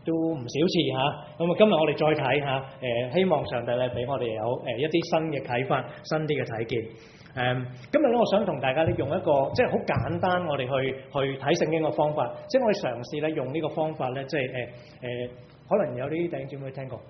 都唔少次嚇。咁啊，今日我哋再睇嚇希望上帝咧俾我哋有一啲新嘅啟發、新啲嘅睇見。今日咧，我想同大家咧用一個即係好簡單，我哋去睇聖經嘅方法，即係我哋嘗試咧用呢個方法咧，即係可能有啲弟兄姊妹聽過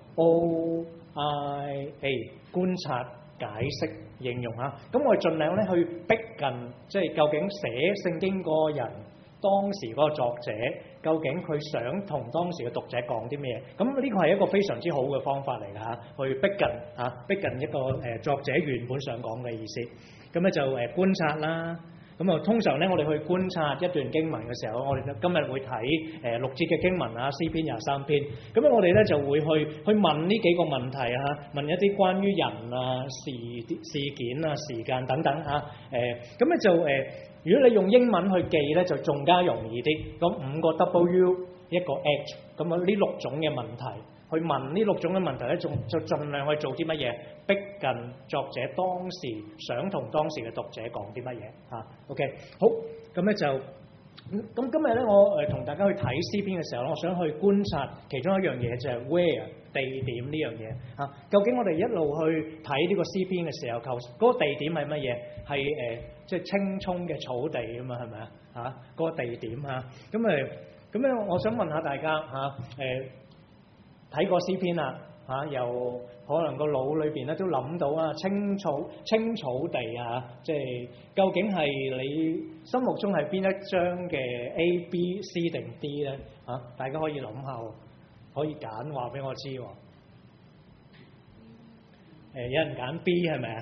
OIA 觀察、解釋、應用嚇。咁我哋盡量咧去逼近，即係究竟寫聖經嗰個人當時嗰個作者，究竟佢想同當時嘅讀者講啲咩嘢？咁呢個係一個非常之好嘅方法嚟㗎嚇，去逼近一個作者原本想講嘅意思。咁咧就觀察啦。咁啊，通常咧我哋去觀察一段經文嘅時候，我哋今日會睇6節嘅經文啊，詩篇23篇。咁樣我哋咧就會去問呢幾個問題啊，問一啲關於人啊、事件啊、時間等等嚇。咁咧就如果你用英文去記咧，就仲加容易啲。咁5個 W 一個 H， 咁啊呢6種嘅問題。去問呢6種嘅問題咧，就盡量去做啲乜嘢？逼近作者當時想同當時嘅讀者講啲乜嘢嚇。OK， 好，咁咧就咁今日咧，我同大家去睇詩篇嘅時候，我想去觀察其中一樣嘢，就係 where 地點呢樣嘢嚇。究竟我哋一路去睇呢個詩篇嘅時候，嗰個地點係乜嘢？係即係青葱嘅草地啊嘛，係咪啊？嚇，嗰個地點嚇。咁咧，我想問下大家嚇睇過詩篇啦嚇，又可能個腦裏邊咧都諗到啊，青草地啊，即係究竟係你心目中係邊一張嘅 A、B、C 定 D 咧嚇？大家可以諗下喎，可以揀話俾我知喎。有人揀 B 係咪啊？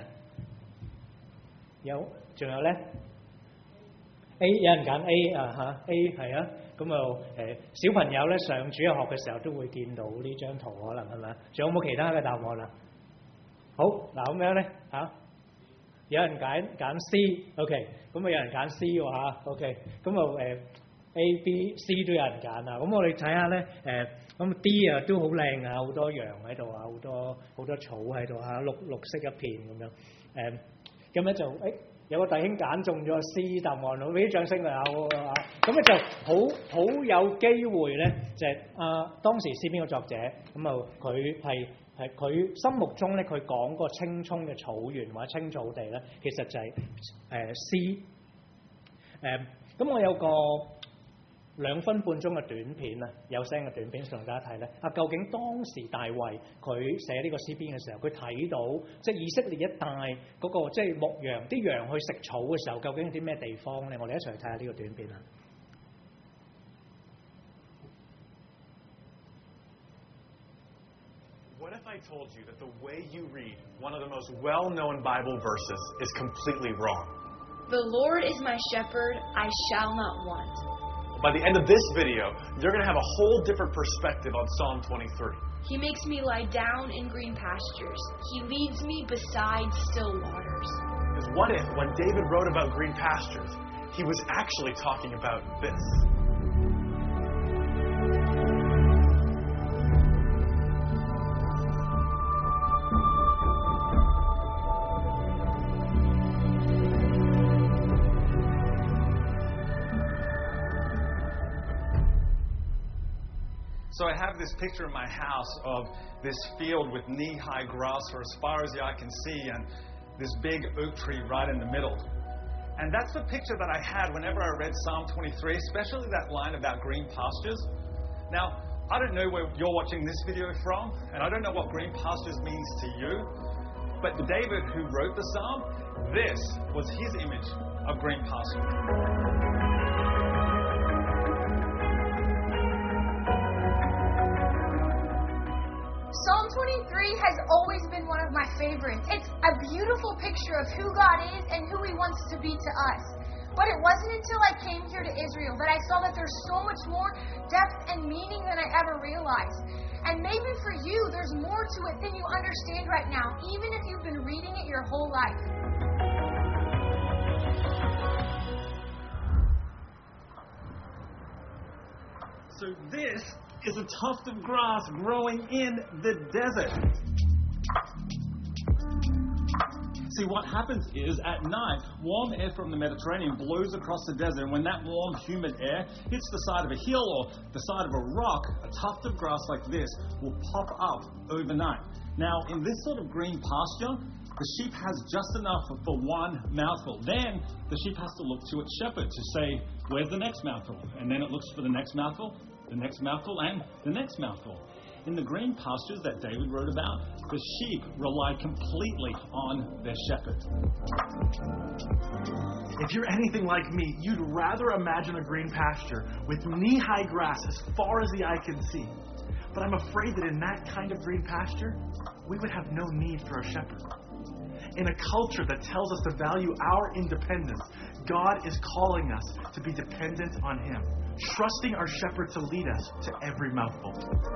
仲有咧 A， 有人揀 A 啊嚇 ，A 係啊。咁小朋友咧上主日學嘅時候都會見到呢張圖，可能係咪？仲有冇其他嘅答案啊？好嗱，咁樣咧嚇，有人揀 C，OK， 咁啊有人揀 C 喎嚇 ，OK， 咁A、B、C 都有人揀啊。咁我哋睇下咧咁 D 啊都好靚啊，好多羊喺度啊，好多草喺度嚇，綠色一片咁樣咁咧就有個弟兄揀中咗 C 答案，好俾啲掌聲佢啊！咁咧就好有機會咧，就係當時詩篇嘅作者咁啊，佢係佢心目中咧，佢講個青葱嘅草原或者青草地咧，其實就係C。咁我有個2分半鐘嘅短片啊，有聲嘅短片同大家睇咧。究竟當時大衛佢寫呢個詩篇嘅時候，佢睇到即係以色列一帶嗰個即係牧羊啲羊去食草嘅時候，究竟有啲咩地方咧？我哋一齊去睇下呢個短片啊！ What if I told you that the way you read one of the most well-known Bible verses is completely wrong? The Lord is my shepherd, I shall not want. By the end of this video, you're going to have a whole different perspective on Psalm 23. He makes me lie down in green pastures. He leads me beside still waters. Because what if, when David wrote about green pastures, he was actually talking about this? So I have this picture in my house of this field with knee-high grass for as far as the eye can see and this big oak tree right in the middle. And that's the picture that I had whenever I read Psalm 23, especially that line about green pastures. Now, I don't know where you're watching this video from, and I don't know what green pastures means to you, but David, who wrote the psalm, this was his image of green pastures. Psalm 23 has always been one of my favorites. It's a beautiful picture of who God is and who He wants to be to us. But it wasn't until I came here to Israel that I saw that there's so much more depth and meaning than I ever realized. And maybe for you, there's more to it than you understand right now, even if you've been reading it your whole life. So this is a tuft of grass growing in the desert. See, what happens is at night, warm air from the Mediterranean blows across the desert, and when that warm, humid air hits the side of a hill or the side of a rock, a tuft of grass like this will pop up overnight. Now, in this sort of green pasture, the sheep has just enough for one mouthful. Then the sheep has to look to its shepherd to say, where's the next mouthful? And then it looks for the next mouthful, and the next mouthful. In the green pastures that David wrote about, the sheep relied completely on their shepherd. If you're anything like me, you'd rather imagine a green pasture with knee-high grass as far as the eye can see. But I'm afraid that in that kind of green pasture, we would have no need for a shepherd. In a culture that tells us to value our independence, God is calling us to be dependent on Him, trusting our shepherd to lead us to every mouthful.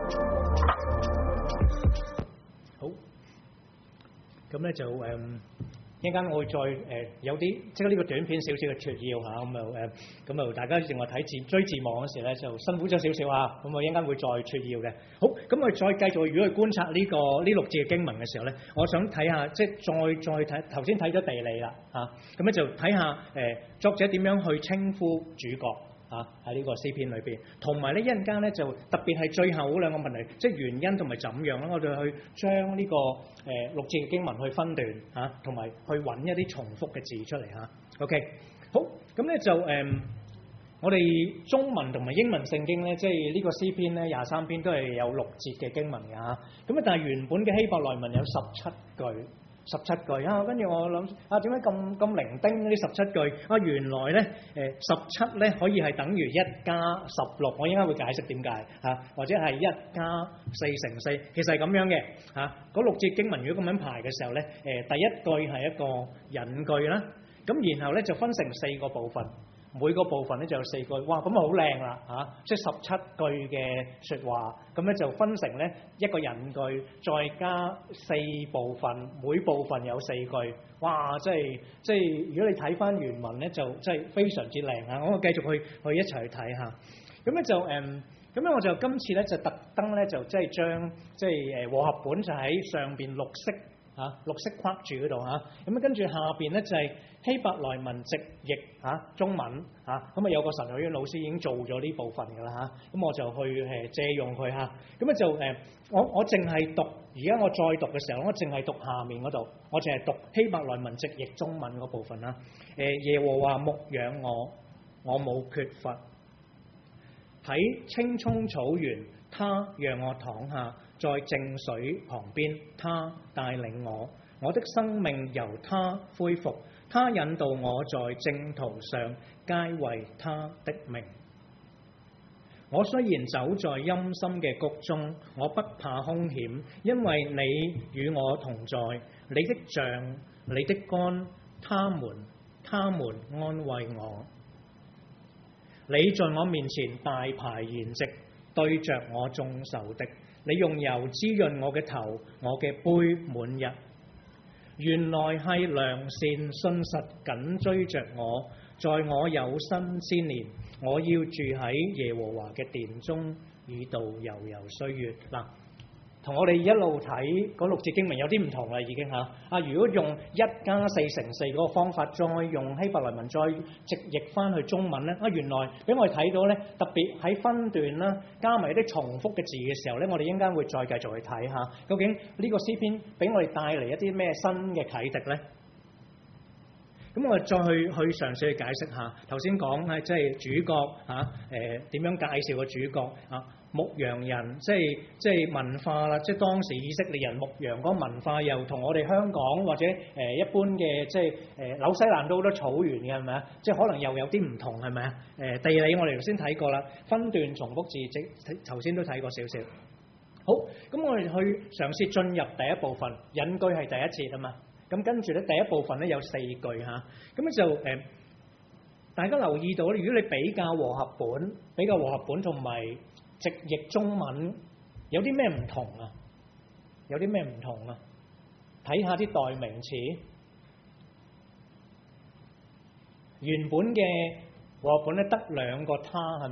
好，咁咧就一陣間我會再有啲即係呢個短片少少嘅撮要嚇，咁就大家淨係睇追字幕嗰時咧就辛苦咗少少啊，咁我一陣間會再撮要嘅。好，咁我哋再繼續如果去觀察呢6節嘅經文嘅時候咧，我想睇下即係再睇頭先睇咗地理啦嚇，咁咧就睇下作者點樣去稱呼主角。喺呢個詩篇裏邊，同埋呢一陣間咧就特別係最後嗰兩個問題，即係原因同埋怎樣咧，我哋去將呢個6節嘅經文去分段嚇，同埋去揾一啲重複嘅字出嚟嚇。OK， 好，咁咧就我哋中文同埋英文聖經咧，即係呢個詩篇咧23篇都係有6節嘅經文嘅嚇。咁啊，但係原本嘅希伯來文有17句。17句啊，跟住我諗點解咁零丁呢17句啊？原來咧17咧可以係等於1加16，我應該會解釋點解或者係1加4乘4，其實係咁樣嘅嗰6節經文如果咁樣排嘅時候咧，第一句係一個引句啦，咁然後咧就分成4個部分。每個部分咧就有4句，哇！咁啊好靚啦即係17句嘅説話，咁咧就分成咧一個引句，再加4部分，每部分有4句，哇！即係如果你睇翻原文咧，就真係非常之靚啊！我繼續去一齊去睇下，咁咧就咁咧我就今次咧就特登咧就即係將即係和合本就喺上邊綠色框住嗰度咁跟住下邊咧就係希伯來文直譯中文咁啊有個神學院老師已經做咗呢部分㗎啦咁我就去借用佢咁啊就我淨係讀，而家我再讀嘅時候，我淨係讀下面嗰度，我淨係讀希伯來文直譯中文嗰部分啦。耶和華牧養我冇缺乏，喺青蔥草原，他讓我躺下。在靜水旁邊，他帶領我的生命由他恢復，他引導我在正途上，皆為他的名。我雖然走在陰森嘅谷中，我不怕兇險，因為你與我同在，你的杖、你的竿，他們安慰我。你在我面前大排筵席，對着我眾仇敵。你用油滋潤我嘅頭，我嘅杯滿溢。原來係良善信實緊追着我，在我有生之年，我要住喺耶和華嘅殿中，以度悠悠歲月。嗱，同我哋一路睇嗰6節經文有啲唔同啦，已經如果用1加4乘4嗰個方法，再用希伯來文再直譯翻去中文咧，原來俾我哋睇到咧，特別喺分段啦，加埋啲重複嘅字嘅時候咧，我哋應該會再繼續去睇下，究竟呢個詩篇俾我哋帶嚟一啲咩新嘅啟迪咧？咁我哋再去嘗試去解釋下，頭先講即係主角點樣介紹個主角牧羊人即係文化啦，即係當時以色列人牧羊嗰個文化，又同我哋香港或者一般嘅即係紐西蘭都好多草原嘅係咪啊？即係可能又有啲唔同係咪啊？地理我哋頭先睇過啦，分段重複字即頭先都睇過少少。好，咁我哋去嘗試進入第一部分，引句係第一節啊嘛。咁跟住咧第一部分咧有4句咁咧就大家留意到，如果你比較和合本同埋直譯中文有啲咩唔同啊？睇下啲代名詞，原本嘅和合本咧得2個他係咪啊？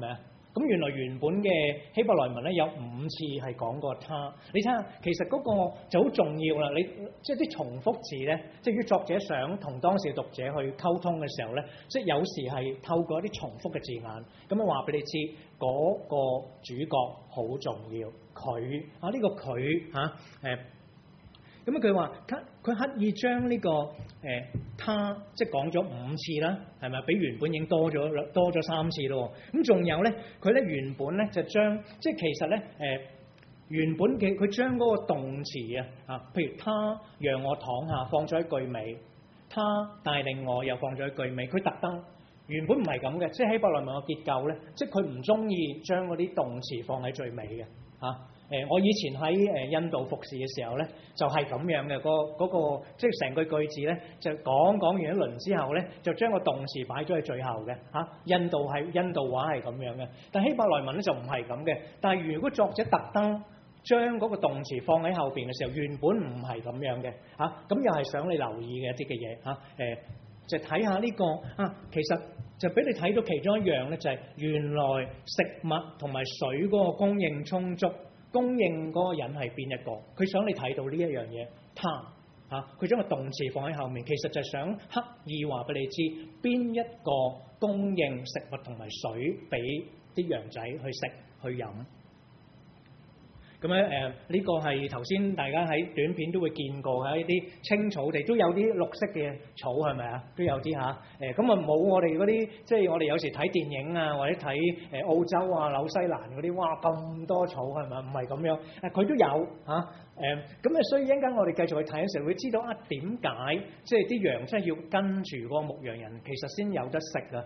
咁原來原本嘅希伯來文咧有5次係講過他，你睇下，其實嗰個就好重要啦。你即係啲重複字咧，即係如果作者想同當時嘅讀者去溝通嘅時候咧，即係有時係透過一啲重複嘅字眼，咁樣話俾你知嗰個主角好重要，佢啊呢個佢嚇咁啊佢話佢刻意將呢個他即係講咗5次啦，係咪？比原本已經多咗3次咯。咁仲有咧，佢咧原本咧就將即係其實咧原本嘅佢將嗰個動詞譬如他讓我躺下放咗喺句尾，他帶領我又放咗喺句尾，佢特登原本唔係咁嘅，即係希伯來文嘅結構咧，即係佢唔中意將嗰啲動詞放喺最尾嘅嚇。我以前喺印度服侍嘅時候咧，就係咁樣嘅，嗰個即係成句句子咧，就講完一輪之後咧，就將個動詞擺咗喺最後嘅嚇。印度話係咁樣嘅，但希伯來文咧就唔係咁嘅。但係如果作者特登將嗰個動詞放喺後邊嘅時候，原本唔係咁樣嘅嚇。咁又係想你留意嘅一啲嘅嘢嚇。就睇下呢個其實就俾你睇到其中一樣咧，就係原來食物同埋水嗰個供應充足。供應嗰個人係邊一個？佢想你睇到呢一樣嘢，他佢將個動詞放喺後面，其實就係想刻意話俾你知邊一個供應食物同埋水俾啲羊仔去食去飲。咁咧呢個係頭先大家喺短片都會見過嘅一啲青草地，都有啲綠色嘅草係咪啊？都有啲咁啊冇我哋嗰啲，即係我哋有時睇電影啊，或者睇澳洲啊、紐西蘭嗰啲，哇咁多草係咪？唔係咁樣，佢都有咁所以一陣間我哋繼續去睇嘅時候，會知道點解即係啲羊真係要跟住嗰個牧羊人，其實先有得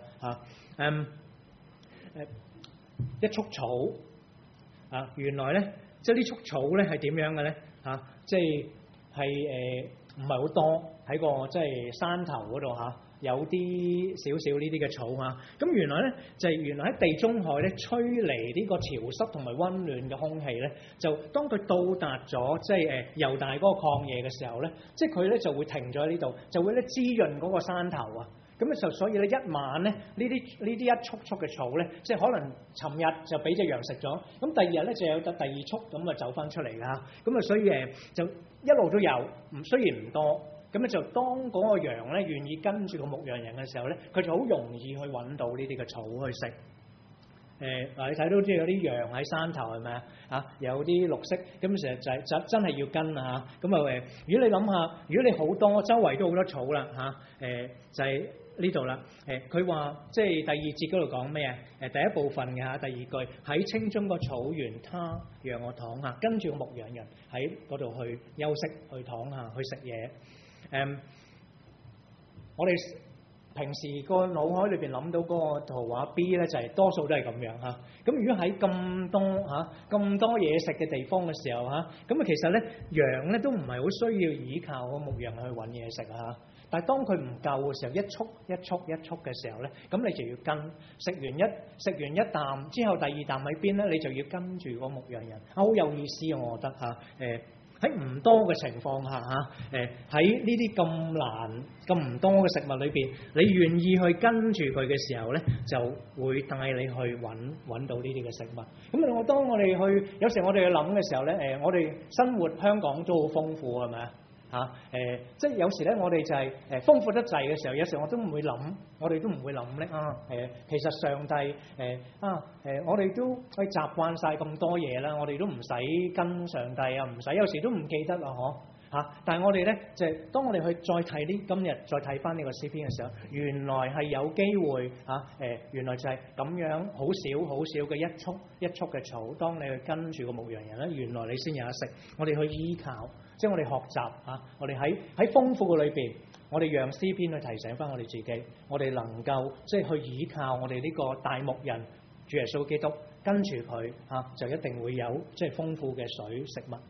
食一束草原來咧。即係呢束草咧係點樣嘅咧？即係唔係好多喺個即係山頭嗰度有啲少少呢啲嘅草咁原來咧就係原來喺地中海咧吹嚟呢個潮濕同埋溫暖嘅空氣咧，就當佢到達咗即係猶大嗰個曠野嘅時候咧，即係佢咧就會停咗喺呢度，就會咧滋潤嗰個山頭咁就所以咧一晚咧呢啲一束束嘅草咧，即係可能尋日就俾隻羊食咗，咁第二日咧就有第二束咁啊走翻出嚟㗎，咁所以就一路都有，雖然唔多，咁就當嗰個羊咧願意跟住個牧羊人嘅時候咧，佢就好容易去揾到呢啲嘅草去食。你睇到即係有啲羊喺山頭係咪有啲綠色，咁成日就真係要跟咁如果你諗下，如果你好多周圍都好多草啦就係呢度啦。佢話即係第2節嗰度講咩第一部分嘅第2句，喺青中個草原，他讓我躺下，跟住個牧羊人喺嗰度去休息，去躺下，去食嘢。我哋平時個腦海裏邊諗到嗰個圖畫 B 咧，就係多數都係咁樣咁如果喺咁多嘢食嘅地方嘅時候咁其實咧羊咧都唔係好需要依靠個牧羊去揾嘢食但係當佢唔夠嘅時候，一束嘅時候咧，咁你就要跟食完一啖之後，第二啖喺邊咧，你就要跟住個牧羊人好有意思我覺得喺唔多嘅情況下喺呢啲咁難咁唔多嘅食物裏邊，你願意去跟住佢嘅時候咧，就會帶你去揾到呢啲嘅食物。咁當我哋去有時我哋去諗嘅時候咧，我哋生活香港都好豐富係咪即係有時咧，我哋就係豐富得滯嘅時候，有時我哋都唔會諗咧其實上帝我哋都去習慣晒咁多嘢啦，我哋都唔使跟上帝唔使有時都唔記得啦但係我哋咧就係當我哋去再睇今日再睇翻呢個詩篇嘅時候，原來係有機會原來就係咁樣好少嘅一束嘅草，當你去跟住個牧羊人咧，原來你先有得食。我哋去依靠，即係我哋學習我哋喺豐富嘅裏邊，我哋讓詩篇去提醒翻我哋自己，我哋能夠即係去依靠我哋呢個大牧人主耶穌基督，跟住佢就一定會有即係豐富嘅水食物。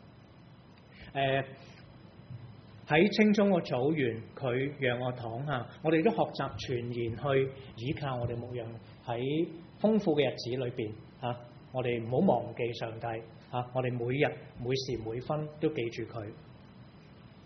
喺青葱個草原，佢讓我躺下。我哋都學習全然去依靠我哋牧羊，喺豐富嘅日子裏邊我哋唔好忘記上帝我哋每日每時每分都記住佢。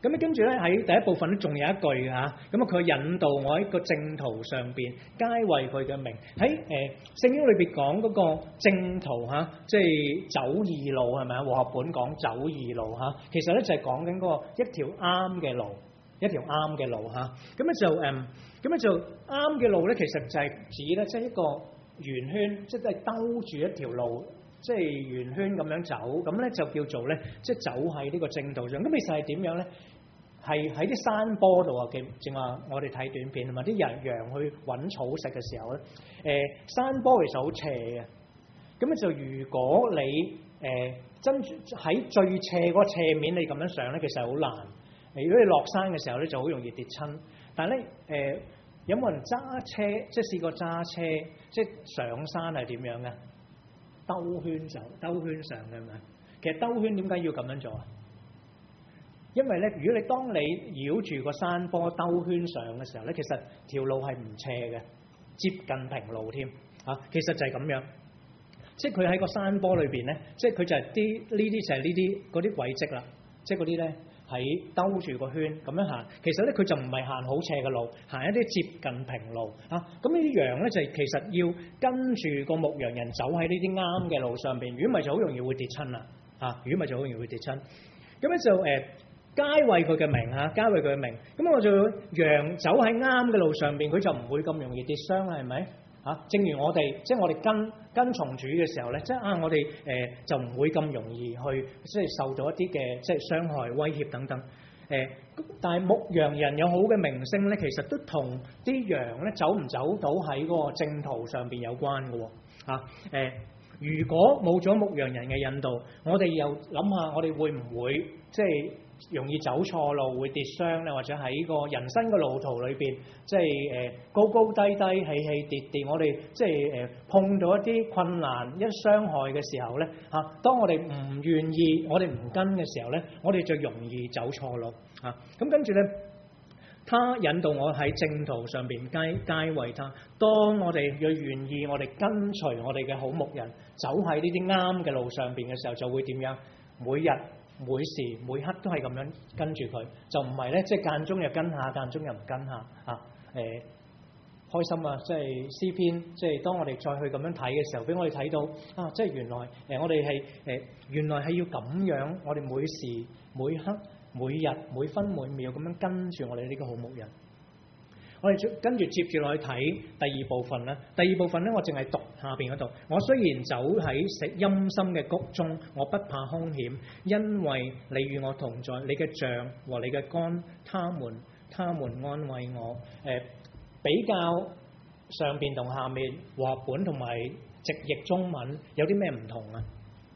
咁跟住咧喺第一部分咧仲有一句嚇，咁佢引導我喺個正途上邊，皆為佢嘅名。喺聖經裏邊講嗰個正途嚇，即係走義路係咪啊？和合本講走義路嚇，其實咧就係講緊嗰個一條啱嘅路，一條啱嘅路嚇。咁咧就啱嘅路咧，其實就係指咧即係一個圓圈，即係兜住一條路。即係圓圈咁樣走，咁咧就叫做咧，即係走喺呢個正道上。咁其實係點樣咧？係喺啲山坡度啊，正話我哋睇短片啊嘛，啲羊去揾草食嘅時候咧，山坡其實好斜嘅。咁咧就如果你真喺最斜嗰個斜面，你咁樣上咧，其實係好難。如果你落山嘅時候咧，就好容易跌親。但係咧有冇人揸車？即係試過揸車，即係上山係點樣嘅？兜圈走，兜圈上嘅嘛。其實兜圈點解要咁樣做啊？因為咧，如果你當你繞住個山坡兜圈上嘅時候咧，其實條路係唔斜嘅，接近平路添嚇。其實就係咁樣，即係佢喺個山坡裏邊咧，即係佢就係呢啲就係呢啲嗰啲軌跡啦，即係嗰啲咧。喺兜住個圈咁樣行，其實咧佢就唔係行好斜嘅路，行一啲接近平路嚇。咁呢啲羊咧就係其實要跟住個牧羊人走喺呢啲啱嘅路上邊，如果唔係就好容易會跌親啦嚇。如果唔係就好容易會跌親。咁咧就皆為佢嘅名嚇，皆為佢嘅名。咁我就羊走喺啱嘅路上邊，佢就唔會咁容易跌傷啦，係咪嚇？正如我哋即係我哋跟從主嘅時候咧，即係我哋就唔會咁容易去即係受到一啲嘅即係傷害、威脅等等。但係牧羊人有好嘅名聲咧，其實都同啲羊咧走唔走到喺嗰個正途上邊有關嘅喎嚇。如果冇咗牧羊人嘅引導，我哋又諗下，我哋會唔會即係容易走錯路，會跌傷咧？或者喺個人生嘅路途裏邊，即係高高低低、起起跌跌，我哋即係碰到一啲困難、一傷害嘅時候咧嚇，當我哋唔願意、我哋唔跟嘅時候咧，我哋就容易走錯路嚇。咁跟住咧。他引導我喺正途上邊，皆為他。當我哋要願意，我哋跟隨我哋嘅好牧人，走喺呢啲啱嘅路上邊嘅時候，就會點樣？每日、每時、每刻都係咁樣跟住佢，就唔係咧，即係間中又跟下，間中又唔跟下啊。開心啊！即係詩篇，即係當我哋再去咁樣睇嘅時候，俾我哋睇到啊！即係原來我哋係原來係要咁樣，我哋每時每刻。每日每分每秒咁樣跟住我哋呢個好牧人，我哋跟住接住落去睇第二部分啦。第二部分咧，我淨係讀下邊嗰度。我雖然走喺陰森嘅谷中，我不怕兇險，因為你與我同在。你嘅杖和你嘅竿，他們安慰我。比較上邊同下面和合本同埋直譯中文有啲咩唔同啊？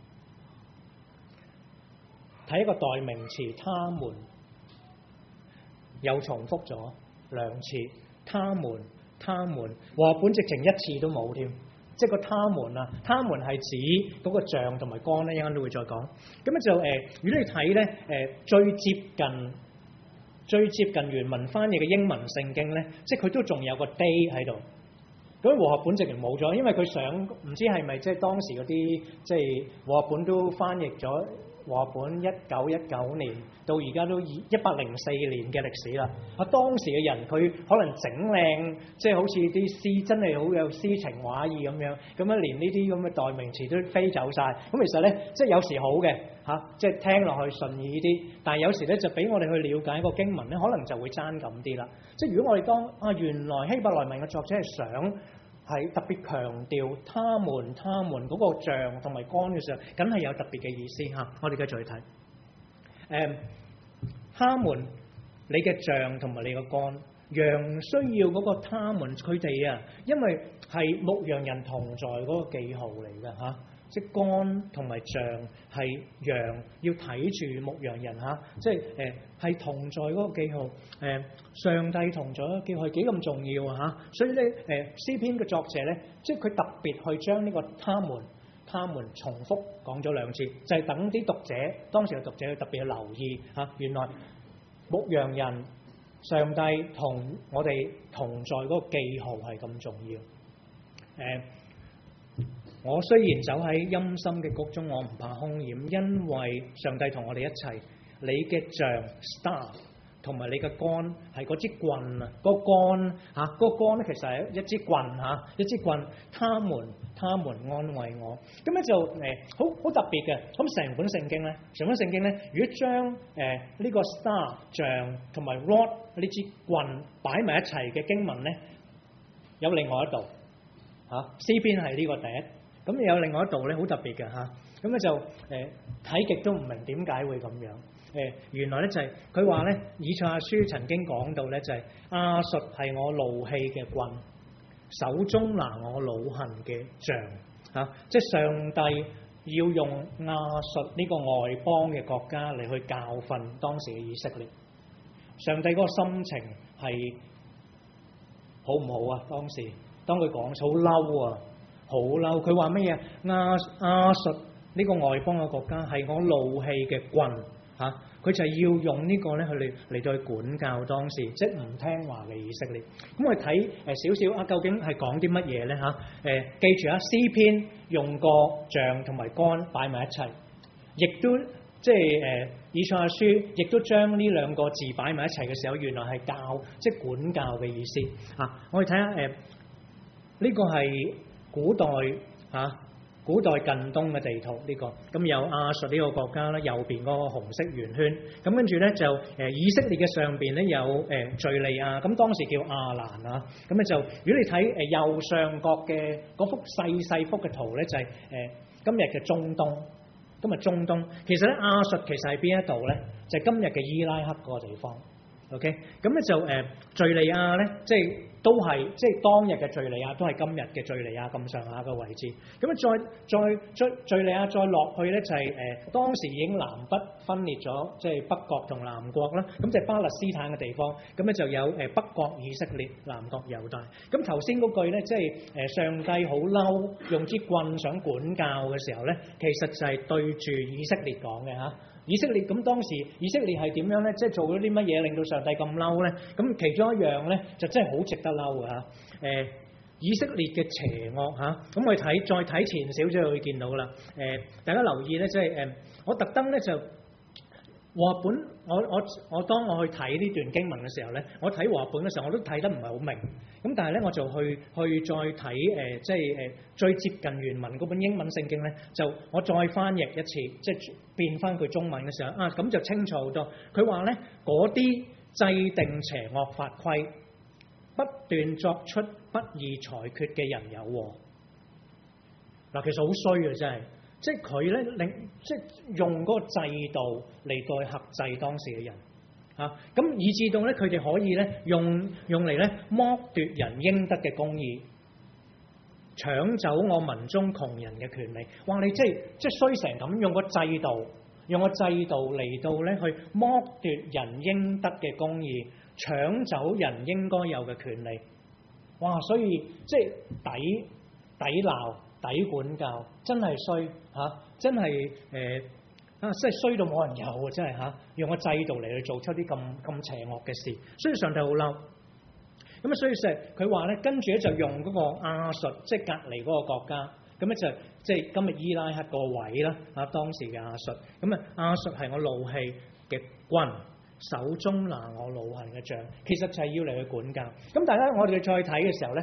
睇一個代名詞，他們又重複咗兩次，他們和合本直情一次都冇添，即係個他們啊，他們係指嗰個杖同埋竿咧，一陣都會再講。咁咧就如果你睇咧最接近原文翻譯嘅英文聖經咧，即係佢都仲有個 day 喺度。咁和合本直情冇咗，因為佢想唔知係咪即係當時嗰啲即係和合本都翻譯咗。和合本1919年到而家都104年嘅歷史啦。當時嘅人佢可能整靚，即係好似啲詩真係好有詩情畫意咁樣，咁樣連呢啲咁嘅代名詞都飛走晒。咁其實咧，即係有時好嘅即係聽落去順意啲，但係有時咧就俾我哋去了解個經文咧，可能就會爭咁啲啦。即係如果我哋當原來希伯來文嘅作者係想係特別強調他們嗰個杖同埋竿嘅時候，梗係有特別嘅意思嚇。我哋繼續去睇，他們你嘅杖同埋你嘅竿，羊需要嗰個他們佢哋啊，因為係牧羊人同在嗰個記號嚟嘅嚇。即係竿同埋杖係羊要睇住牧羊人嚇，即係係同在嗰個記號。上帝同在嗰個記號係幾咁重要啊嚇！所以咧詩篇嘅作者咧，即係佢特別去將呢個他們重複講咗兩次，就係等啲讀者當時嘅讀者特別去留意嚇，原來牧羊人上帝同我哋同在嗰個記號係咁重要。我雖然走喺陰森嘅谷中，我唔怕兇險，因為上帝同我哋一齊。 你嘅杖 staff 同埋你嘅竿係嗰支棍啊，嗰竿嚇，嗰竿咧其實係一支棍嚇，一支棍。他們安慰我，咁咧就好特別嘅。咁成本聖經咧，如果將呢個 staff 杖同埋 rod 呢支棍擺埋一齊嘅經文咧，有另外一度嚇，詩篇係呢個第一，咁有另外一度咧好特別嘅嚇，咁咧就睇極都唔明點解會咁樣。原來咧就係佢話咧，以賽亞書曾經講到咧就係亞述係我怒氣嘅棍，手中拿我惱恨嘅杖嚇，即係上帝要用亞述呢個外邦嘅國家嚟去教訓當時嘅以色列。上帝嗰個心情係好唔好啊？當佢講好嬲啊，好嬲！佢話乜嘢？亞述呢個外邦嘅國家係我怒氣嘅棍嚇。佢就係要用呢個咧去嚟到去管教當時即係唔聽話嘅以色列。咁我哋睇少少啊，究竟係講啲乜嘢咧嚇？記住啊，詩篇用個杖同埋竿擺埋一齊，亦都即係以賽亞書亦都將呢兩個字擺埋一齊嘅時候，原來係教即係管教嘅意思嚇。我哋睇下呢個係古代近東嘅地圖呢個，咁有亞述呢個國家啦，右邊嗰個紅色圓圈，咁跟住咧就以色列嘅上邊咧有敍利亞，咁當時叫亞蘭啊，咁咧就如果你睇右上角嘅嗰幅細幅嘅圖咧，就係今日嘅中東，其實咧亞述其實係邊一度咧？就係今日嘅伊拉克嗰個地方。OK， 咁咧就敍利亞咧，即係都係即係當日嘅敍利亞，都係今日嘅敍利亞咁上下嘅位置。咁啊，再敍利亞再落去咧，就係當時已經南北分裂咗，即係北國同南國啦。咁就係巴勒斯坦嘅地方。咁咧就有北國以色列，南國猶大。咁頭先嗰句咧，即係上帝好嬲，用支棍想管教嘅時候咧，其實就係對住以色列講嘅嚇。以色列咁當時以色列係點樣咧？即係做咗啲乜嘢令到上帝咁嬲咧？咁其中一樣咧就真係好值得嬲嘅嚇。以色列嘅邪惡嚇，咁我哋再睇前少少就會見到啦。大家留意咧，即係我特登咧就和本，我當我去睇呢段經文嘅時候咧，我睇和本嘅時候我都睇得唔係好明。咁但係咧我就去再睇即係最接近原文嗰本英文聖經咧，就我再翻譯一次，即係變翻佢中文嘅時候啊，咁就清楚好多。佢話咧，嗰啲制定邪惡法規，不斷作出不義裁決嘅人有禍。嗱，其實好衰啊，真係。即係佢咧即係用嗰個制度嚟代克制當時嘅人嚇，咁以致到咧佢哋可以咧用嚟咧剝奪人應得嘅公義，搶走我民中窮人嘅權利。哇！你即係衰成咁，用個制度嚟到咧去剝奪人應得嘅公義，搶走人應該有嘅權利。哇！所以即係抵鬧。抵管教真係衰嚇，真係真係衰到冇人有啊！真係嚇，用個制度嚟去做出啲咁邪惡嘅事，所以上帝好嬲。咁啊，所以佢話咧，跟住咧就用嗰個亞述，即係隔離嗰個國家，咁咧就即係今日伊拉克個位啦嚇，當時嘅亞述。咁啊，亞述係我怒氣嘅棍，手中拿我惱恨嘅杖，其實就係要嚟去管教。咁大家我哋再睇嘅時候咧，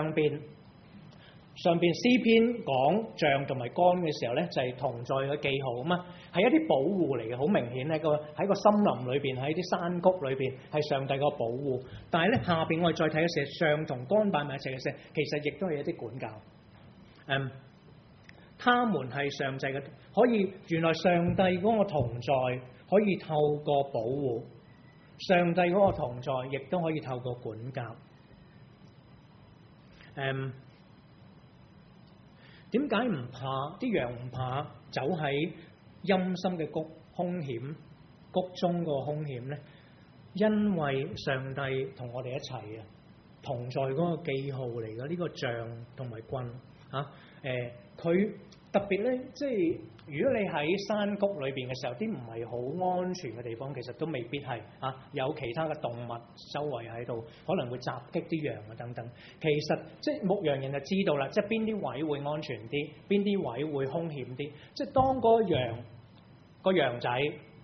上邊詩篇講杖同埋竿嘅時候咧，就係同在嘅記號啊嘛，係一啲保護嚟嘅，好明顯喺個森林裏邊，喺啲山谷裏邊係上帝個保護。但係咧下邊我哋再睇嘅時候，杖同竿擺埋一齊嘅時候，其實亦都係一啲管教。他們係上帝嘅，可以原來上帝嗰個同在可以透過保護，上帝嗰個同在亦都可以透過管教。點解唔怕？啲羊唔怕走喺陰森嘅兇險谷中個兇險咧？因為上帝同我哋一齊啊，同在嗰個記號嚟嘅呢個杖同埋棍嚇。佢特別咧，即係如果你喺山谷裏邊嘅時候，啲唔係好安全嘅地方，其實都未必係嚇有其他嘅動物周圍喺度，可能會襲擊啲羊啊等等。其實即係牧羊人就知道啦，即係邊啲位會安全啲，邊啲位會兇險啲。即係當個羊仔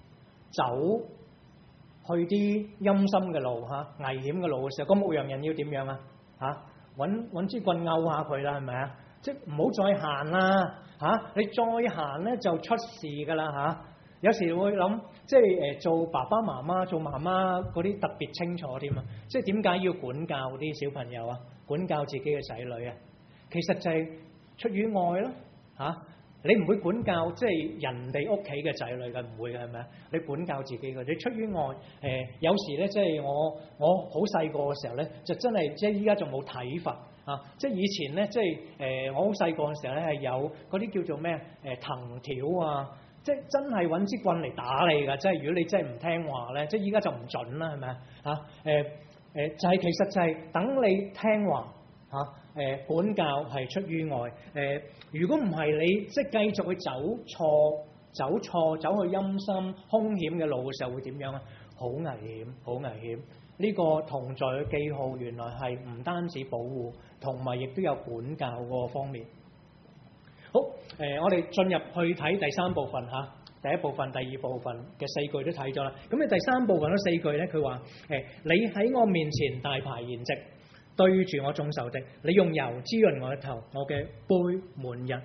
走去啲陰森嘅路危險嘅路嘅時候，個牧羊人要點樣啊？揾支棍拗下佢啦，係咪啊？即係唔好再行啦你再行咧就出事㗎啦有時會諗，即係做爸爸媽媽、做媽媽嗰啲特別清楚添即係點解要管教啲小朋友管教自己嘅仔女其實就係出於愛咯你唔會管教即係人哋屋企嘅仔女嘅，唔會嘅係咪啊？你管教自己嘅，你出於愛有時咧即係我好細個嘅時候咧，就真係即係依家仲冇體罰即係以前咧即係我好細個嘅時候咧係有嗰啲叫做咩藤條即係真係揾支棍嚟打你㗎，即係如果你真係唔聽話咧，即係依家就唔準啦，係咪就係其實就係等你聽話管教係出於愛如果唔係你即係繼續去走錯走去陰森兇險嘅路嘅時候會點樣好危險，好危險！呢個同在嘅記號原來係唔單止保護，同埋亦都有管教個方面。好我哋進入去睇第三部分第一部分、第二部分嘅4句都睇咗啦。咁你第三部分嗰4句咧，佢話你喺我面前大排筵席，對住我眾仇敵，你用油滋潤我嘅頭，我嘅杯滿溢。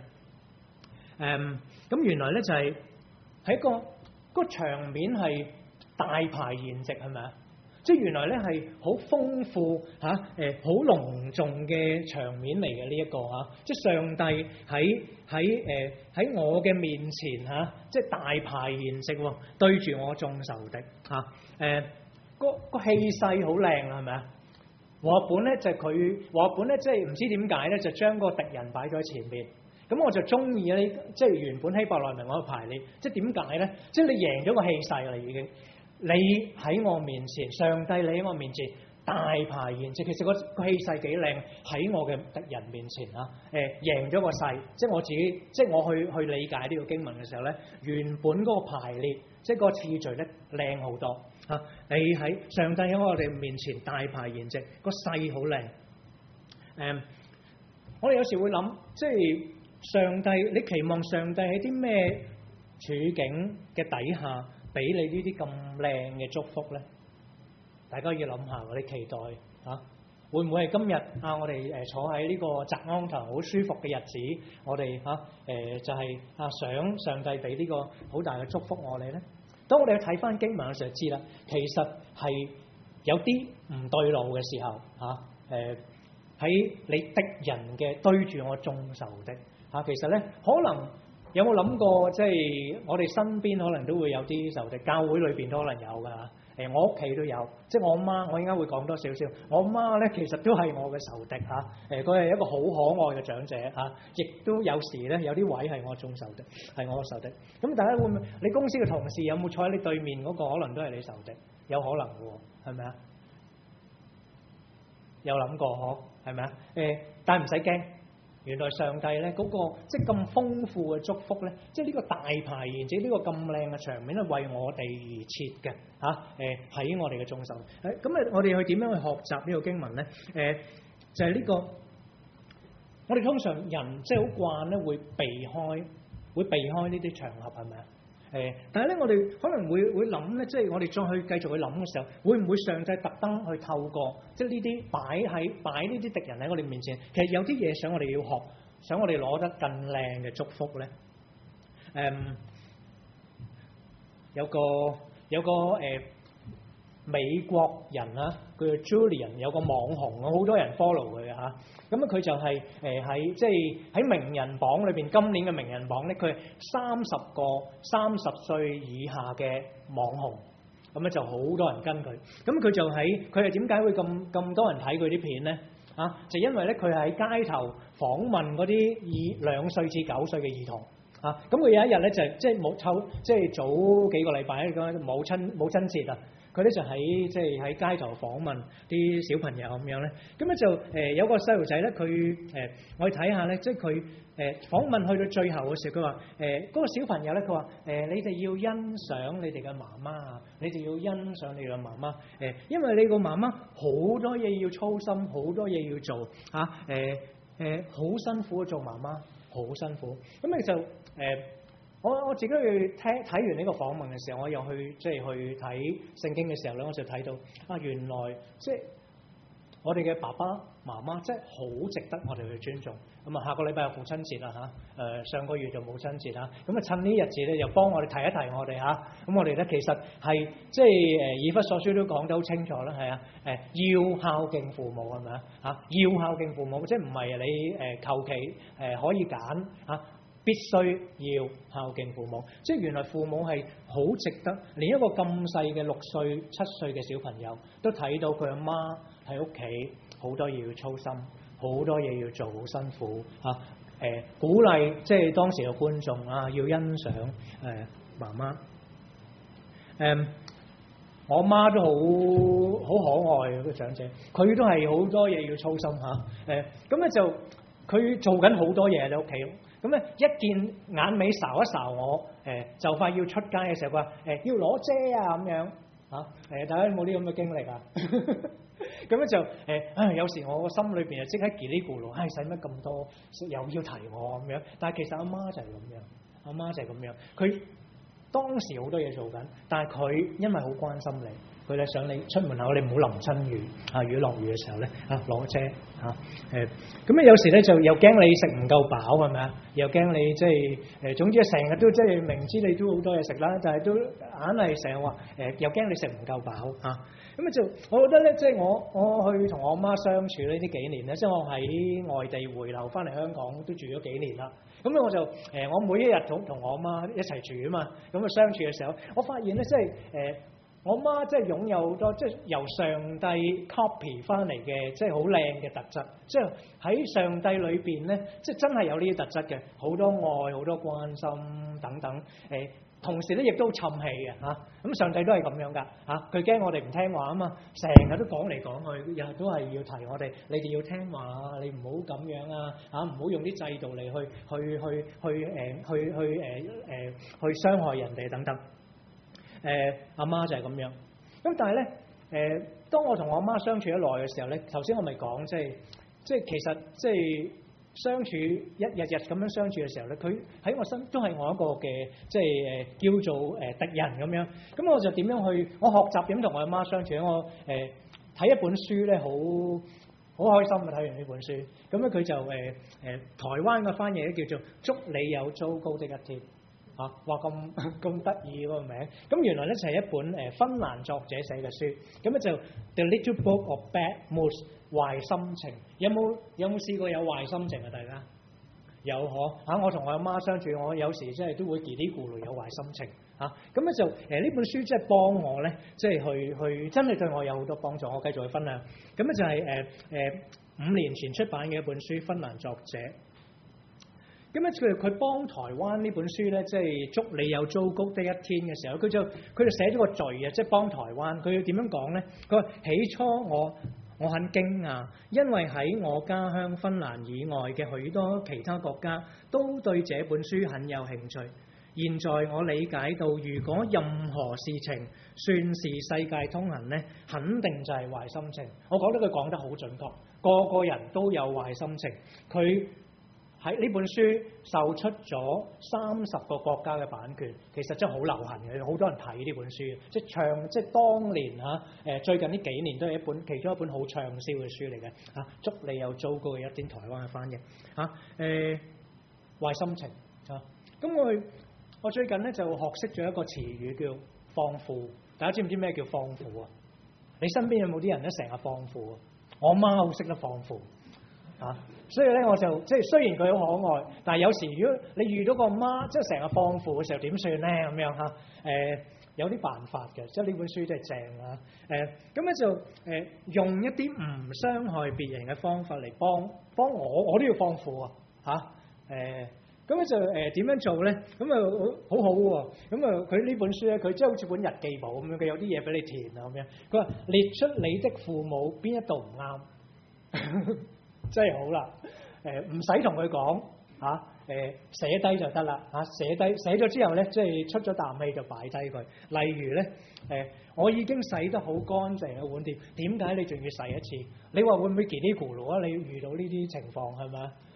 咁原來咧就係喺個場面係大排筵席係咪啊？即係原來咧係好豐富好隆重嘅場面嚟嘅呢一個即係上帝喺我嘅面前即係大排筵席對住我眾仇敵個氣勢好靚係咪啊？和本咧就和本咧即係唔知點解咧就將個敵人擺咗喺前面。咁我就中意即係原本希伯來文嗰個排列，即係點解咧？即係你贏咗個氣勢啦已經。你喺我面前，上帝你喺我面前大排筵席，其實個氣勢幾靚，喺我嘅敵人面前贏咗個勢，即係我自己，即係我去理解呢個經文嘅時候咧，原本嗰個排列，即係個次序咧靚好多你喺上帝喺我哋面前大排筵席，個勢好靚。我哋有時會諗，即係上帝，你期望上帝喺啲咩處境嘅底下俾你呢啲咁靚嘅祝福咧？大家要諗下，你期待會唔會係今日我哋坐喺呢個澤安堂好舒服嘅日子，我哋就係想上帝俾呢個好大嘅祝福我哋咧？當我哋去睇翻經文嘅時候知啦，其實係有啲唔對路嘅時候喺你敵人嘅對住我眾仇敵其實咧可能有冇諗過，即係我哋身邊可能都會有啲仇敵，教會裏邊都可能有㗎我屋企都有，即係我媽，我應該會講多少少。我媽咧其實都係我嘅仇敵佢係一個好可愛嘅長者亦都有時咧有啲位係我眾仇敵，係我嘅仇敵。咁大家會唔會？你公司嘅同事有冇坐喺你對面嗰個？可能都係你仇敵，有可能嘅喎，係咪啊？有諗過嗬？係咪啊？但係唔使驚。原來上帝咧嗰個即係咁豐富嘅祝福咧，即係呢個大排筵席呢個咁靚嘅場面咧，為我哋而設嘅喺我哋嘅眾仇。咁我哋去點樣去學習呢個經文咧？就係呢個我哋通常人即係好慣咧會避開呢啲場合係咪啊？但係咧，我哋可能會諗咧，即係我哋再去繼續去諗嘅時候，會唔會上帝特登去透過即係呢啲擺呢啲敵人喺我哋面前，其實有啲嘢想我哋要學，想我哋攞得更靚嘅祝福咧？有個美國人佢叫 Julian， 有個網紅好多人 follow 佢嘅咁佢就係即係喺名人榜裏邊，今年嘅名人榜咧，佢係30個30歲以下嘅網紅，咁咧就好多人跟佢。咁佢就佢係點解會咁多人睇佢啲片咧？就因為咧佢喺街頭訪問嗰啲2歲至9歲嘅兒童。咁佢有一日咧就即係早幾個禮拜咧咁母親節佢咧就喺街頭訪問啲小朋友咁樣咧，咁咧就有個細路仔咧，我去睇下咧，即係佢訪問去到最後嘅時候，佢話嗰個小朋友咧，佢話你哋要欣賞你哋嘅媽媽，你哋要欣賞你嘅媽媽，因為你個媽媽好多嘢要操心，好多嘢要做好辛苦做媽媽，好辛苦。咁你就我自己去睇完呢個訪問嘅時候，我又去即係去睇聖經嘅時候咧，我就睇到啊，原來即係我哋嘅爸爸媽媽真係好值得我哋去尊重。咁啊，下個禮拜有父親節啦嚇，上個月就母親節啦，咁啊趁呢日子咧，又幫我哋提一提我哋嚇。咁我哋咧其實係即係以弗所書都講得好清楚啦，係啊，要孝敬父母係咪啊？嚇，要孝敬父母，即係唔係你求其可以揀嚇。必須要孝敬父母，即係原來父母係好值得，連一個咁細嘅6歲、7歲嘅小朋友都睇到佢阿媽喺屋企好多嘢要操心，好多嘢要做，好辛苦嚇。鼓勵即係當時嘅觀眾啊，要欣賞媽媽。我媽都好可愛嘅個長者，佢都係好多嘢要操心嚇。咁咧就佢做緊好多嘢喺屋企。咁咧一見眼尾睄一睄我，就快要出街嘅時候，佢話要攞遮啊咁樣嚇。大家有冇啲咁嘅經歷啊？咁咧就有時我個心裏邊就即刻嘰哩咕嚕，使乜咁多又要提我咁樣？但係其實阿媽就係咁樣，阿媽就係咁樣。佢當時好多嘢做緊，但係佢因為好關心你。佢咧想你出門口，你唔好淋親雨啊！如果落雨嘅時候咧，攞遮嚇咁咧有時咧就又驚你食唔夠飽係咪啊？又驚你即係總之成日都即係明知你都好多嘢食啦，但係都硬係成日話又驚你食唔夠飽嚇。咁就我覺得咧，即係我去同我媽相處呢幾年咧，即係我喺外地回流翻嚟香港都住咗幾年啦。咁咧我就我每一日同我媽一齊住啊嘛，咁啊相處嘅時候，我發現咧即係我媽即係擁有好多即係由上帝 copy 翻嚟嘅，即係好靚嘅特質。即係喺上帝裏邊咧，即係真係有呢啲特質嘅，好多愛、好多關心等等。同時咧亦都好氹氣嘅嚇。咁上帝都係咁樣㗎嚇，佢驚我哋唔聽話啊嘛，成日都講嚟講去，日日都係要提我哋，你哋要聽話啊，你唔好咁樣啊嚇，唔好用啲制度嚟去傷害人哋等等。阿媽就係咁樣，咁但係咧，當我同我阿媽相處得耐嘅時候咧，頭先我咪講即係其實即係相處日日咁樣相處嘅時候咧，佢喺我身都係我一個嘅即係叫做敵人咁樣，咁我就點樣去我學習點同我阿媽相處咧？我睇一本書咧，好開心啊！睇完呢本書，咁咧佢就台灣嘅翻譯咧叫做《祝你有糟糕的一天》。話咁得意嗰個名，咁原來咧就係一本芬蘭作者寫嘅書，咁咧就 The Little Book of Bad Moods 壞心情。有冇試過有壞心情啊？大家有嗬？我同我阿媽相處，我有時真係都會嘰哩咕嚕有壞心情嚇。咁咧就呢本書即係幫我咧，即係去真係對我有好多幫助。我繼續去分享。咁咧就係5年前出版嘅一本書，芬蘭作者。咁咧佢幫台灣呢本書咧，即係祝你有糟糕的一天嘅時候，佢就寫咗個序啊，即係幫台灣。佢要點樣講咧？佢話起初我很驚訝，因為喺我家鄉芬蘭以外嘅許多其他國家都對這本書很有興趣。現在我理解到，如果任何事情算是世界通行咧，肯定就係壞心情。我覺得佢講得好準確，個個人都有壞心情。佢喺呢本書售出咗30個國家嘅版權，其實真係好流行嘅，好多人睇呢本書，即係當年嚇最近呢幾年都係其中一本好暢銷嘅書嚟嘅嚇。祝你有糟糕嘅一天，台灣嘅翻譯嚇壞心情嚇。咁我最近咧就學識咗一個詞語叫放負，大家知唔知咩叫放負啊？你身邊有冇啲人咧成日放負啊？我媽好識得放負。所以咧我就即係雖然佢好可愛，但係有時如果你遇到個媽即係成日放負嘅時候點算咧咁樣嚇？有啲辦法嘅，即係呢本書真係正啊！咁咧就用一啲唔傷害別人嘅方法嚟幫我都要放負啊嚇！咁咧就點樣做咧？咁啊好好喎！咁啊佢呢本書咧，佢即係好似本日記簿咁樣，佢有啲嘢俾你填啊咁樣。佢話列出你的父母邊一度唔啱。真係好啦，唔使同佢講嚇，寫低就得啦嚇，寫咗之後咧，即係出咗啖氣就擺低佢。例如咧，我已經洗得好乾淨嘅碗碟，點解你仲要洗一次？你話會唔會嘰哩咕嚕啊？你遇到呢啲情況係咪啊？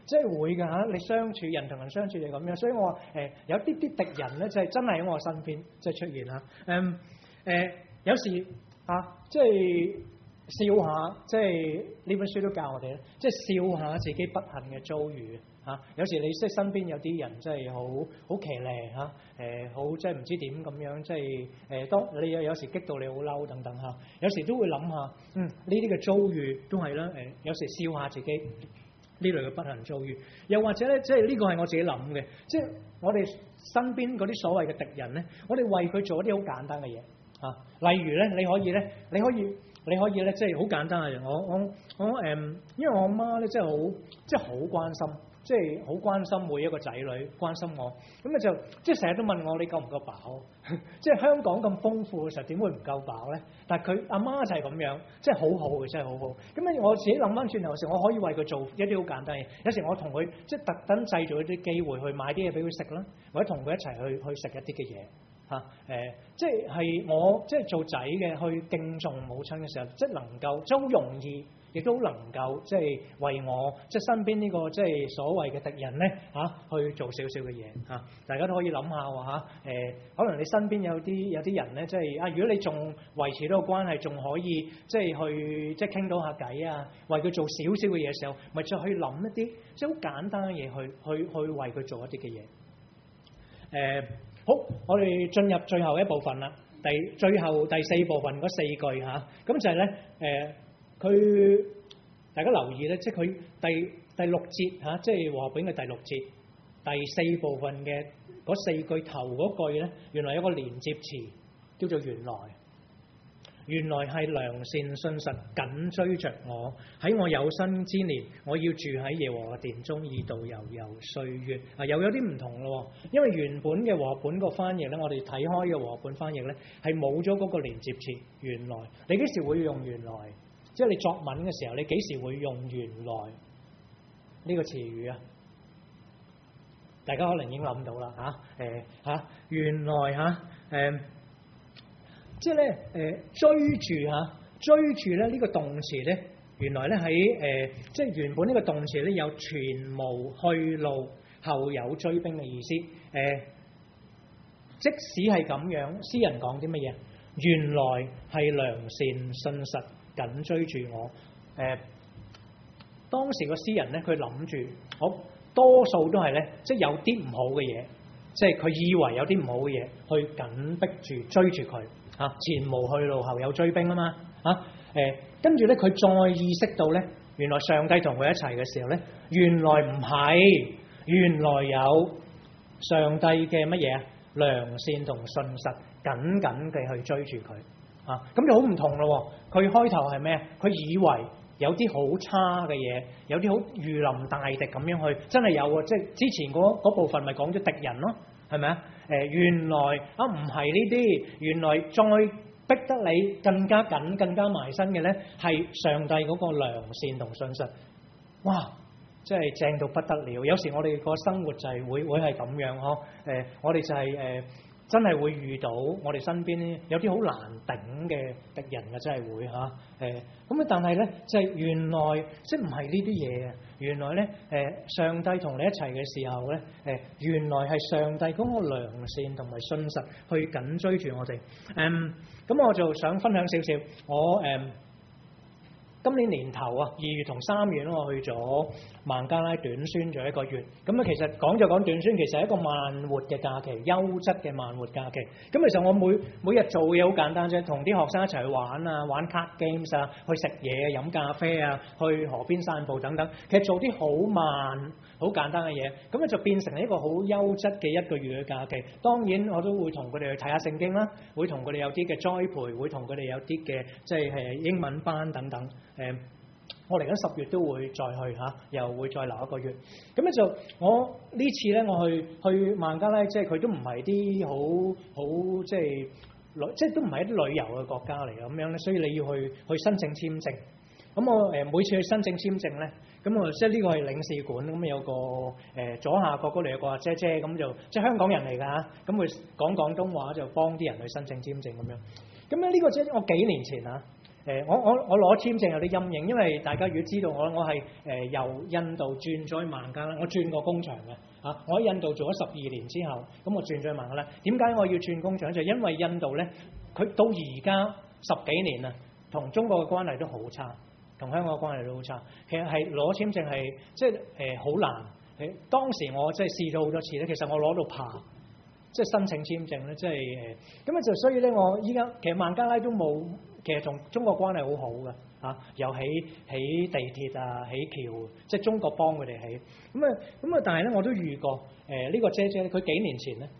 即係會㗎嚇。你相處人同人相處就咁樣，所以我話有啲敵人咧，就係真係喺我身邊即係出現啦。有時即係笑下，即係呢本書都教我哋咧，即係笑下自己不幸嘅遭遇嚇。有時你即係身邊有啲人真係好騎呢嚇，好即係唔知點咁樣，即係當你有時激到你好嬲等等嚇，有時都會諗下，呢啲嘅遭遇都係啦，有時笑下自己呢類嘅不幸遭遇，又或者咧，即係呢個係我自己諗嘅，即係我哋身邊嗰啲所謂嘅敵人咧，我哋為佢做一啲好簡單嘅嘢嚇，例如咧，你可以咧，即係好簡單嘅。我因為我媽咧，即係好關心，即係好關心每一個仔女，關心我。咁啊就即係成日都問我你夠唔夠飽？即係香港咁豐富嘅時候，點會唔夠飽咧？但係佢阿媽就係咁樣，即係好好嘅，真係好好。咁咧我自己諗翻轉頭嘅時候，我可以為佢做一啲好簡單嘅嘢。有時我同佢即係特登製造一啲機會去買啲嘢俾佢食啦，或者同佢一齊去食一啲嘅嘢。即係我即係做仔嘅去敬重母親嘅時候，即係能夠即係好容易，亦都能夠即係為我即係身邊呢個即係所謂嘅敵人咧去做少少嘅嘢嚇。大家都可以諗下喎可能你身邊有啲人咧，即係如果你仲維持到個關係，仲可以即係去即係傾到下偈啊，為佢做少少嘅嘢嘅時候，咪再去諗一啲即係好簡單嘅嘢去為佢做一啲嘅嘢。好，我哋進入最後一部分啦。最後第四部分嗰4句咁就係咧佢大家留意咧，即係佢第6節即係和合本嘅第6節第4部分嘅嗰4句頭嗰句咧，原來有個連接詞叫做原來係良善信實緊追着我，喺我有生之年，我要住喺耶和華殿中，以度悠悠歲月。又有啲唔同咯，因為原本嘅和合本個翻譯咧，我哋睇開嘅和合本翻譯咧係冇咗嗰個連接詞原來。你幾時會用原來？即係你作文嘅時候，你幾時會用原來呢個詞語啊？大家可能已經諗到啦原來即係咧追住咧呢個動詞咧，原來咧喺即係原本呢個動詞咧有全無去路，後有追兵嘅意思。即使係咁樣，詩人講啲乜嘢？原來係良善信實緊追住我。當時個詩人咧，佢諗住多數都係咧，即係有啲唔好嘅嘢，即係佢以為有啲唔好嘅嘢，去緊逼住追住佢。前無去路，後有追兵啊嘛跟住咧，佢再意識到咧，原來上帝同佢一齊嘅時候咧，原來唔係，原來有上帝嘅乜嘢良善同信實緊緊嘅去追住佢咁就好唔同咯。佢開頭係咩？佢以為有啲好差嘅嘢，有啲好如臨大敵咁樣去，真係有喎。即係之前嗰部分咪講咗敵人咯，係咪啊？原來唔係呢啲，原來再逼得你更加緊、更加埋身嘅咧，係上帝嗰個良善同信實。哇！真係正到不得了。有時我哋個生活就係會係咁樣我哋就係真係會遇到我哋身邊咧有啲好難頂嘅敵人嘅，真係會咁但係咧就係原來即係唔係呢啲嘢啊！原來咧上帝同你一齊嘅時候咧原來係上帝嗰個良善同埋信實去緊追住我哋。咁我就想分享少少我今年年頭2月同3月我去咗孟加拉短宣咗1個月。咁其實講就講短宣，其實係一個慢活嘅假期，優質嘅慢活假期。咁其實我每日做嘢好簡單啫，同啲學生一齊去玩啊，玩 card games 啊，去食嘢、飲咖啡啊，去河邊散步等等。其實做啲好慢、好簡單嘅嘢，咁就變成一個好優質嘅1個月嘅假期。當然我都會同佢哋去睇下聖經啦，會同佢哋有啲嘅栽培，會同佢哋有啲嘅即係英文班等等。我嚟緊10月都會再去又會再留1個月。咁咧就我呢次咧，我去孟加拉，即係佢都唔係啲好即係都唔係一啲旅遊嘅國家嚟嘅咁樣咧，所以你要去申請簽證。咁我每次去申請簽證咧，咁我即係呢個係領事館，咁有個左下角嗰度有個姐姐，咁就即係香港人嚟㗎，咁佢講廣東話就幫啲人去申請簽證咁樣。咁咧呢個姐姐我幾年前我攞簽證有啲陰影，因為大家如果知道我係由印度轉咗去孟加拉，我轉過工場嘅嚇。我喺印度做咗12年之後，咁我轉咗去孟加拉。點解我要轉工場？就因為印度咧，佢到而家10幾年啦，同中國嘅關係都好差，同香港嘅關係都好差。其實係攞簽證係即係好難。當時我即係試咗好多次咧，其實我攞到爬，即係申請簽證咧，即係咁啊就所以咧，我依家其實孟加拉都冇，其實同中國關係好好嘅嚇，又起地鐵啊，起橋，即係中國幫佢哋起。咁啊，但係咧我都遇過呢個姐姐，佢幾年前咧，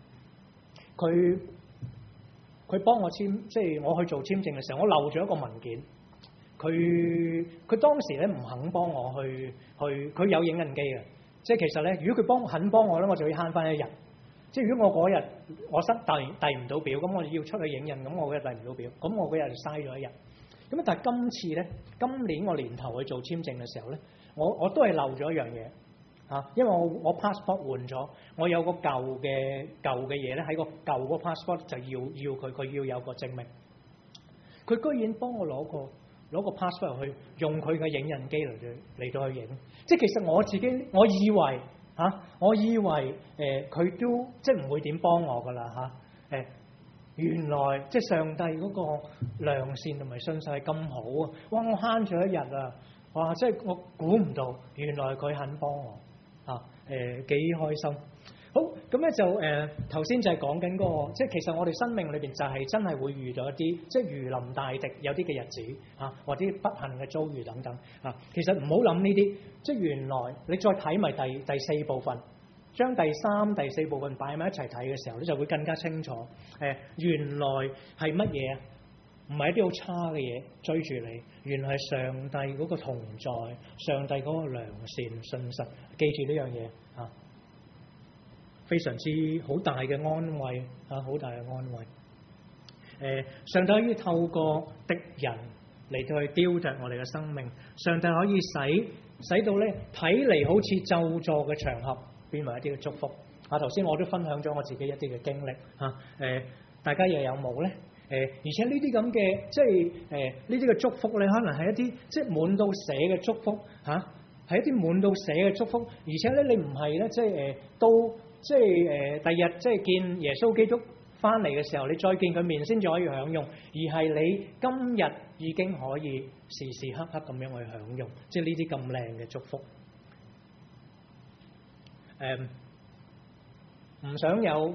佢幫我簽，即係我去做簽證嘅時候，我漏咗一個文件。佢當時咧唔肯幫我去，佢有影印機嘅。即係其實咧，如果佢肯幫我咧，我就要慳翻1日。即係如果我嗰日我遞唔到表，咁我要出去影印，咁我嗰日遞唔到表，咁我嗰日就嘥咗1日。咁但係今次咧，今年我年頭去做簽證嘅時候咧，我都係漏咗一樣嘢嚇，因為我 passport 換咗，我有個舊嘅嘢咧喺個舊個 passport 就要佢要有個證明。佢居然幫我攞個 passport 去用佢嘅影印機嚟到去影，即係其實我以為佢都即係唔會點幫我噶啦嚇，原來即係上帝嗰個良善同埋信實係咁好啊！哇，我慳咗1日啊！哇，即係我估唔到，原來佢肯幫我嚇，幾開心。好，咁咧就頭先就係講緊嗰個，即係其實我哋生命裏邊就係真係會遇到一啲即係如臨大敵有啲嘅日子嚇，或者不幸嘅遭遇等等嚇。其實唔好諗呢啲，即係原來你再睇埋第4部分，將第3、第4部分擺埋一齊睇嘅時候，你就會更加清楚。原來係乜嘢啊？唔係一啲好差嘅嘢追住你，原來係上帝嗰個同在，上帝嗰個良善信實。記住呢樣嘢嚇。非常之好大嘅安慰啊！好大嘅安慰。上帝可以透過敵人嚟到去雕琢我哋嘅生命，上帝可以使到咧睇嚟好似咒詛嘅場合變為一啲嘅祝福。啊，頭先我都分享咗我自己一啲嘅經歷嚇。大家又有冇咧？而且呢啲咁嘅即係呢啲嘅祝福咧，可能係一啲即係滿到寫嘅祝福嚇，係一啲滿到寫嘅祝福。而且咧，你唔係咧即係都。即係第日即係見耶穌基督翻嚟嘅時候，你再見佢面先至可以享用，而係你今日已經可以時時刻刻咁樣去享用，即係呢啲咁靚嘅祝福。唔想有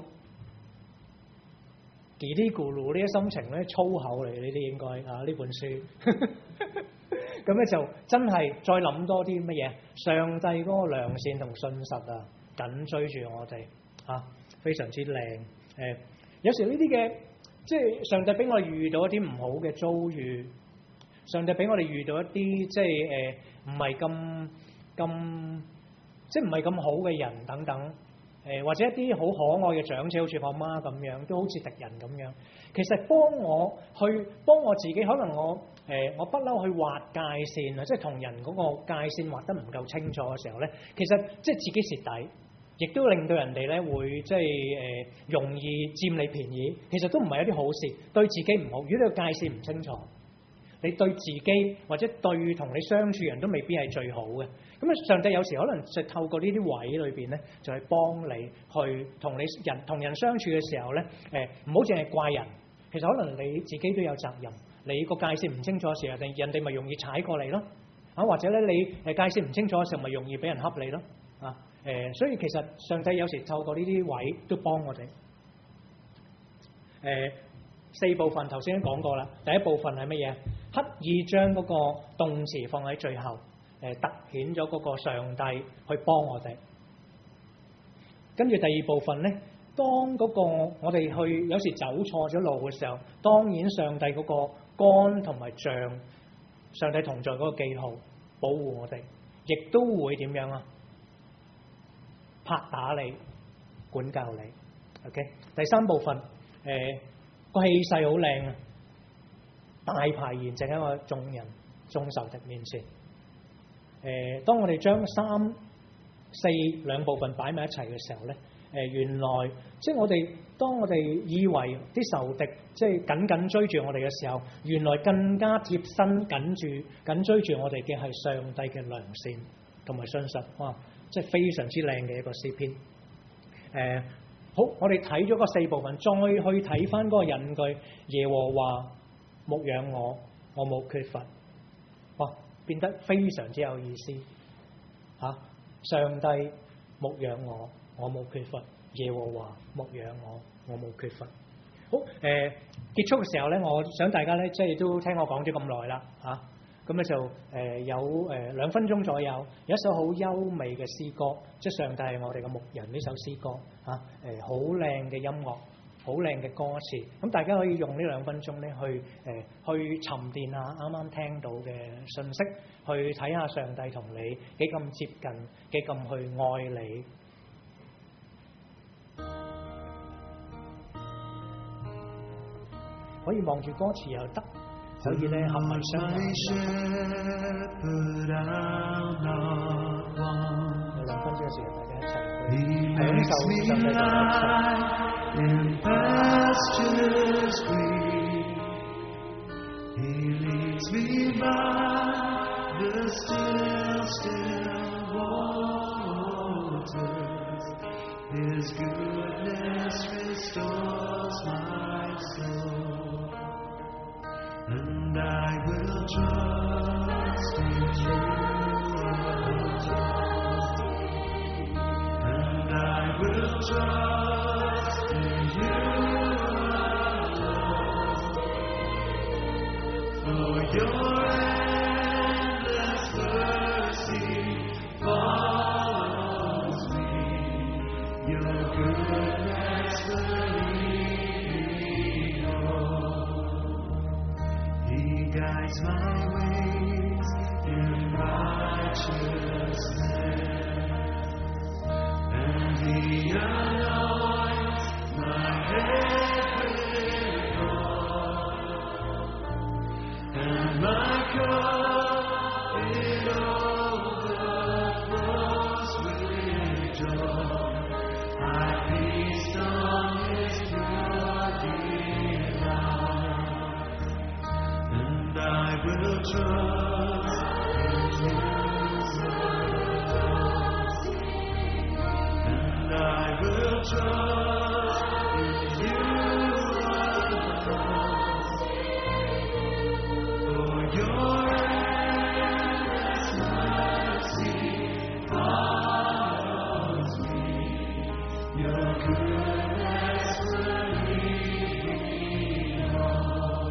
嘰哩咕嚕呢啲心情咧，粗口嚟呢啲應該啊呢本書。咁咧就真係再諗多啲乜嘢？上帝嗰個良善同信實啊！緊追住我哋嚇，非常之靚。有時呢啲嘅，即係上帝俾我哋遇到一啲唔好嘅遭遇，上帝俾我哋遇到一啲即係唔係咁即係唔係咁好嘅人等等。或者一啲好可愛嘅長者，好似我媽咁樣，都好似敵人咁樣。其實幫我自己，可能我不嬲去劃界線啊，即係同人嗰個界線劃得唔夠清楚嘅時候咧，其實即係自己蝕底，亦都令到人哋咧會即係容易佔你便宜。其實都唔係一啲好事，對自己唔好。如果你個界線唔清楚，你對自己或者對同你相處人都未必係最好嘅。咁啊，上帝有時可能就透過呢啲位裏邊咧，就係幫你去同人相處嘅時候咧，唔好淨係怪人。其實可能你自己都有責任。你個界線唔清楚嘅時候，人哋咪容易踩過嚟咯。啊，或者咧你界線唔清楚嘅時候，咪容易俾人恰你咯。啊，所以其實上帝有時透過呢啲位都幫我哋。4部分頭先都講過啦。第一部分係乜嘢？刻意將嗰個動詞放喺最後。突顯咗嗰個上帝去幫我哋，跟住第2部分咧，當嗰個我哋去有時走錯咗路嘅時候，當然上帝嗰個竿同埋杖，上帝同在嗰個記號保護我哋，亦都會點樣啊？拍打你，管教你。OK， 第3部分，個氣勢好靚啊，大排筵席喺我眾人眾仇敵面前。當我哋將3、4兩部分擺埋一齊嘅時候咧， 原來即係當我哋以為啲仇敵即係緊追住我哋嘅時候，原來更加貼身緊追住我哋嘅係上帝嘅良善同埋信實。哇！即係非常之靚嘅一個詩篇。好，我哋睇咗個4部分，再去睇翻嗰個引句，耶和華牧養我，我冇缺乏。哇！變得非常之有意思嚇。上帝牧養我，我冇缺乏；耶和華牧養我，我冇缺乏。好，結束嘅時候咧，我想大家咧即係都聽我講咗咁耐啦嚇。咁咧就有2分鐘左右，有一首好優美嘅詩歌，即係上帝係我哋嘅牧人呢首詩歌嚇，好靚嘅音樂，好靚嘅歌詞。咁大家可以用呢2分鐘咧去沉澱下啱啱聽到嘅信息，去睇下上帝同你幾咁接近，幾咁去愛你。可以望住歌詞又得。可以咧合埋雙眼。有2分鐘嘅時間，大家一齊去享受上帝嘅 And I will trust in you alone. And I will trust in you alone. For your endless mercy follows me. Your goodness will guides my ways in righteousness, and He anoints my head with oil, and my cup it overflows with joy. I feast on His pure delight. I will trust in you, and I will trust in you alone. For your endless mercy follows me. Your goodness will lead me home.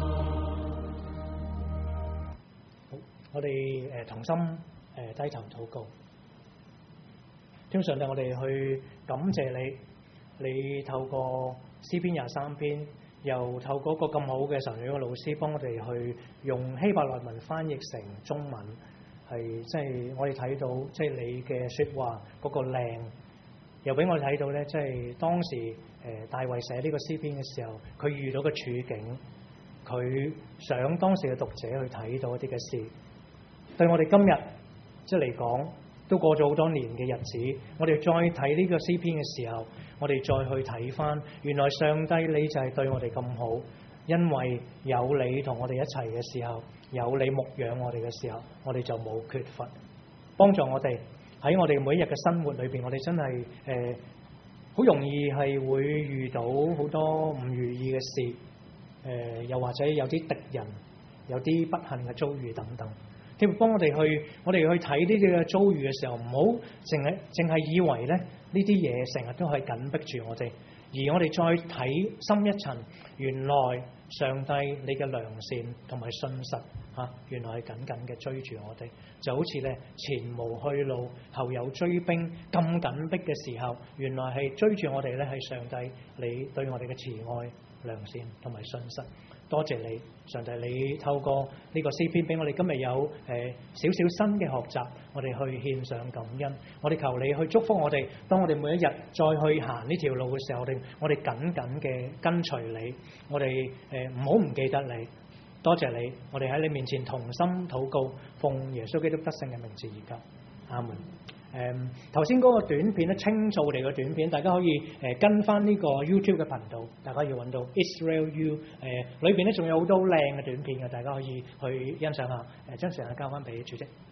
我哋同心低頭禱告。天上帝，我哋去感謝你，你透過詩篇23篇，又透過一個咁好嘅神學嘅老師，幫我哋去用希伯來文翻譯成中文，係即係我哋睇到即係你嘅説話嗰個靚，又俾我哋睇到咧，即係當時大衛寫呢個詩篇嘅時候，佢遇到嘅處境，佢想當時嘅讀者去睇到一啲嘅事。對我哋今日即係嚟講，都過咗好多年嘅日子，我哋再睇呢個詩篇嘅時候，我哋再去睇翻，原來上帝你就係對我哋咁好，因為有你同我哋一齊嘅時候，有你牧養我哋嘅時候，我哋就冇缺乏，幫助我哋喺我哋每一日嘅生活裏邊，我哋真係好容易係會遇到好多唔如意嘅事，又或者有啲敵人，有啲不幸嘅遭遇等等。希望幫我哋去睇呢啲嘅遭遇嘅時候，唔好淨係以為咧呢啲嘢成日都係緊逼住我哋，而我哋再睇深一層，原來上帝你嘅良善同埋信實原來係緊緊嘅追住我哋，就好似咧前無去路，後有追兵咁緊逼嘅時候，原來係追住我哋咧係上帝你對我哋嘅慈愛、良善同埋信實。多謝你，上帝，你透過呢個詩篇俾我哋今日有少少新嘅學習，我哋去獻上感恩。我哋求你去祝福我哋，當我哋每一日再去行呢條路嘅時候，我哋緊緊嘅跟隨你，我哋唔好唔記得你。多謝你，我哋喺你面前同心禱告，奉耶穌基督得勝嘅名字而求，阿門。 頭先嗰個短片咧，清掃地嘅短片，大家可以跟翻呢個 YouTube 嘅頻道，大家要揾到 Israel U，裏邊咧仲有好多好靚嘅短片嘅，大家可以去欣賞下。將時間交翻俾主席。